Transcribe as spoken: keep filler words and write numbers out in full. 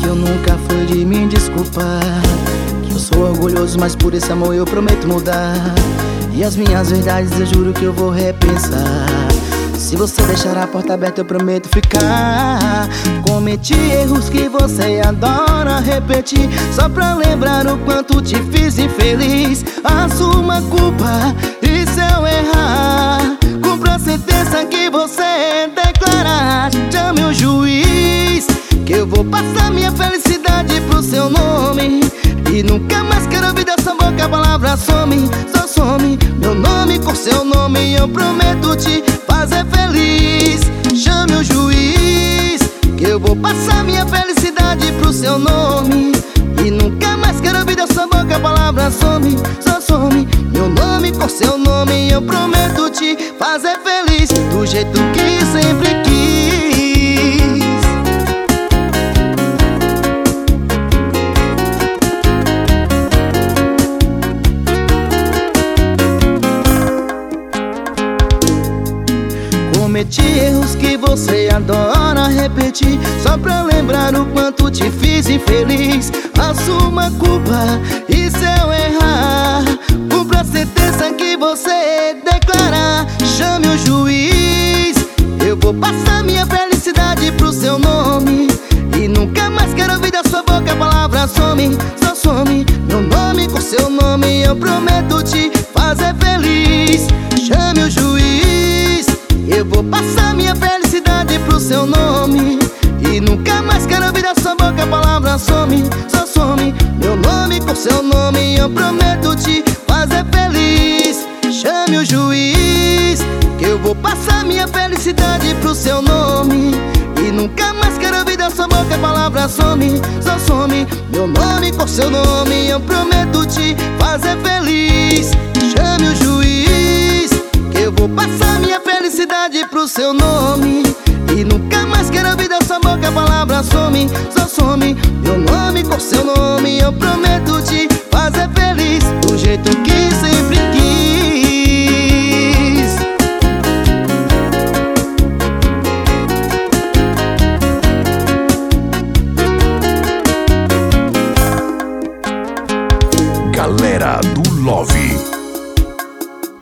eu nunca fui de me desculpar, que eu sou orgulhoso, mas por esse amor eu prometo mudar. E as minhas verdades eu juro que eu vou repensar. Se você deixar a porta aberta eu prometo ficar. Cometi erros que você adora repetir, só pra lembrar o quanto te fiz infeliz. Assuma a culpa e se eu errar, cumpra a sentença que você declarar. Chame o juiz, que eu vou passar minha felicidade pro seu nome. E nunca mais quero ouvir dessa boca a palavra some. Só some meu nome com seu nome, eu prometo te fazer feliz. Chame o juiz, que eu vou passar minha felicidade pro seu nome. E nunca mais quero ouvir dessa boca a palavra some. Só some meu nome com seu nome, eu prometo te fazer feliz do jeito que sempre quis. Cometi erros que você adora repetir, só pra lembrar o quanto te fiz infeliz. Assuma a culpa e se eu errar, cumpra a sentença que você declarar. Chame o juiz, eu vou passar minha felicidade pro seu nome. E nunca mais quero ouvir da sua boca a palavra some. Só some meu nome com seu nome, eu prometo te fazer feliz. Chame o juiz, eu vou passar minha felicidade pro seu nome. E nunca mais quero ouvir da sua boca a palavra some. Só some meu nome com seu nome, eu prometo te fazer feliz. Chame o juiz, que eu vou passar minha felicidade pro seu nome. E nunca mais quero ouvir da sua boca a palavra some. Só some meu nome com seu nome, eu prometo te fazer feliz. Chame o juiz, que eu vou passar minha felicidade pro seu nome. E nunca mais quero ouvir da sua boca a palavra some. Só some meu nome com seu nome, eu prometo te fazer feliz.